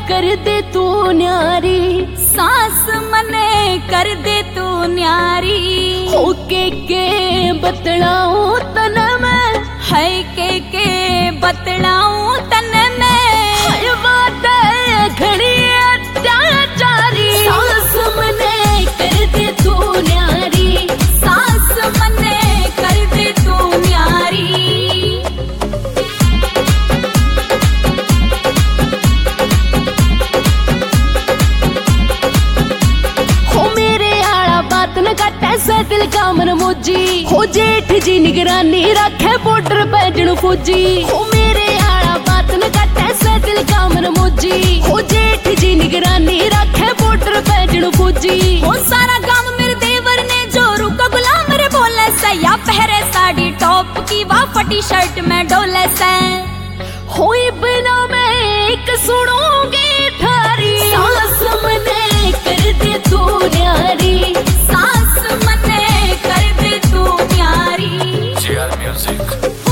कर दे तू न्यारी, सास मने कर दे तू न्यारी। होके के बतलाऊं तन में, है के बतलाऊं तन में, है बात घड़ी अत्याचारी। सास मने कर दे तू न्यारी, सास मने कर दे तू न्यारी। हो मेरे आला बात न काटे से दिल का मन मोजी, हो जेठ जी निगरानी रखे बॉर्डर पे जणु फौजी। हो मेरे आला बात न काटे से दिल का मन मोजी, हो जेठ जी निगरानी रखे बॉर्डर पे जणु फौजी। हो सारा गांव मेरे देवर ने जोरू का गुलाम रे बोले से, या पहरे साड़ी टॉप की वा फटी शर्ट में डोले से। हो बिना मैं एक सुनूंगी थारी, सास मने कर दे तू न्यारी, सास मने कर दे तू न्यारी। JR Music।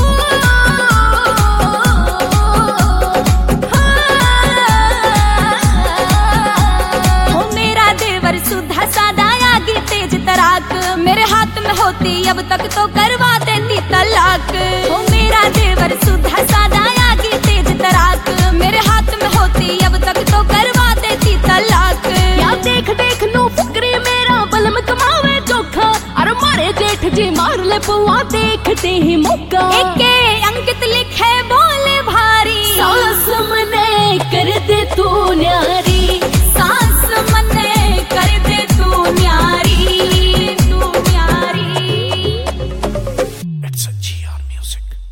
हो मेरा देवर सुधा सादा आगे तेज तराक, मेरे हाथ में होती अब तक तो करवा देती तलाक। हो मेरा देवर सुधा सादा आगे तेज तराक, मेरे हाथ में होती अब तक तो करवा देती तलाक। या देख देख नो फुकरी मेरा बलम कमावे चोखा, अरे मारे जेठ जी मार ले पुआ देखते ही मौका। एके अंकित लिखे बोले भारी, सास मने कर दे तू न्यारी, सास मने कर दे तू न्यारी, तू न्यारी। It's a GR Music।